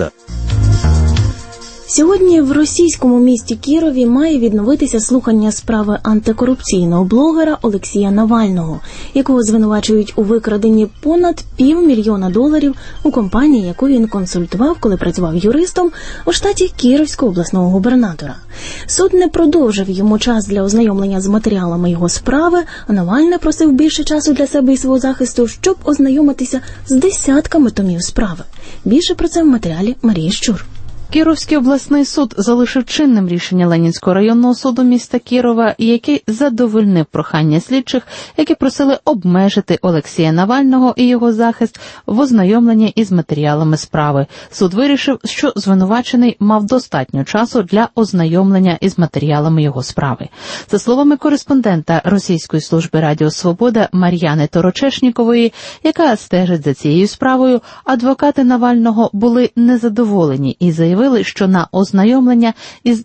міста. Сьогодні в російському місті Кірові має відновитися слухання справи антикорупційного блогера Олексія Навального, якого звинувачують у викраденні понад $500 000 у компанії, яку він консультував, коли працював юристом у штаті Кіровського обласного губернатора. Суд не продовжив йому час для ознайомлення з матеріалами його справи, а Навальний просив більше часу для себе і свого захисту, щоб ознайомитися з десятками томів справи. Більше про це в матеріалі Марії Щур. Кіровський обласний суд залишив чинним рішення Ленінського районного суду міста Кірова, який задовольнив прохання слідчих, які просили обмежити Олексія Навального і його захист в ознайомленні із матеріалами справи. Суд вирішив, що звинувачений мав достатньо часу для ознайомлення із матеріалами його справи. За словами кореспондента Російської служби Радіо Свобода Мар'яни Торочешнікової, яка стежить за цією справою, адвокати Навального були незадоволені і заявили, що на ознайомлення із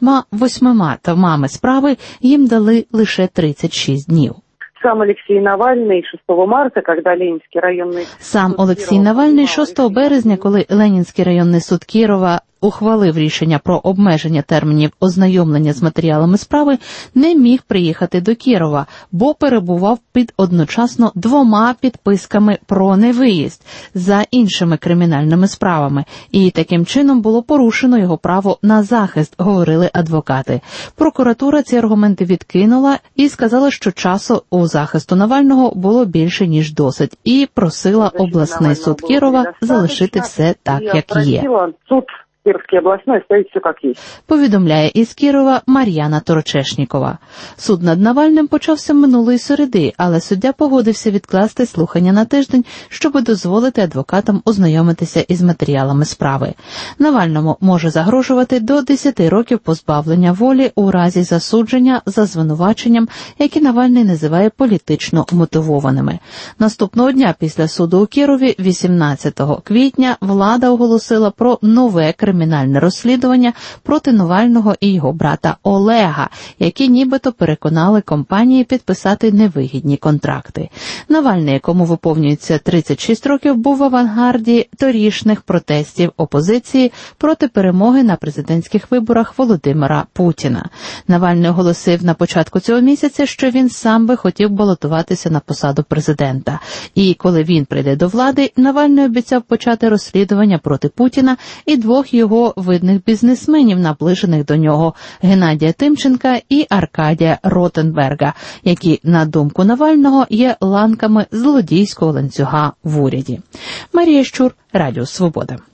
28 томами справи їм дали лише 36 днів. Сам Олексій Навальний 6 марта, коли Ленінський районний суд... Сам Олексій Навальний 6 березня, коли Ленінський районний суд Кірова ухвалив рішення про обмеження термінів ознайомлення з матеріалами справи, не міг приїхати до Кірова, бо перебував під одночасно 2 підписками про невиїзд за іншими кримінальними справами, і таким чином було порушено його право на захист, говорили адвокати. Прокуратура ці аргументи відкинула і сказала, що часу у захисту Навального було більше, ніж досить, і просила обласний суд Кірова залишити все так, як є. Кіровський обласний стоїть все як є. Повідомляє із Кірова Мар'яна Торочешнікова. Суд над Навальним почався минулої середи, але суддя погодився відкласти слухання на тиждень, щоб дозволити адвокатам ознайомитися із матеріалами справи. Навальному може загрожувати до 10 років позбавлення волі у разі засудження за звинуваченням, які Навальний називає політично мотивованими. Наступного дня після суду у Кірові, 18 квітня, влада оголосила про нове кримінальне розслідування проти Навального і його брата Олега, які нібито переконали компанії підписати невигідні контракти. Навальний, якому виповнюється 36 років, був в авангарді торішніх протестів опозиції проти перемоги на президентських виборах Володимира Путіна. Навальний оголосив на початку цього місяця, що він сам би хотів балотуватися на посаду президента. І коли він прийде до влади, Навальний обіцяв почати розслідування проти Путіна і 2 його видних бізнесменів, наближених до нього – Геннадія Тимченка і Аркадія Ротенберга, які, на думку Навального, є ланками злодійського ланцюга в уряді. Марія Щур, Радіо Свобода.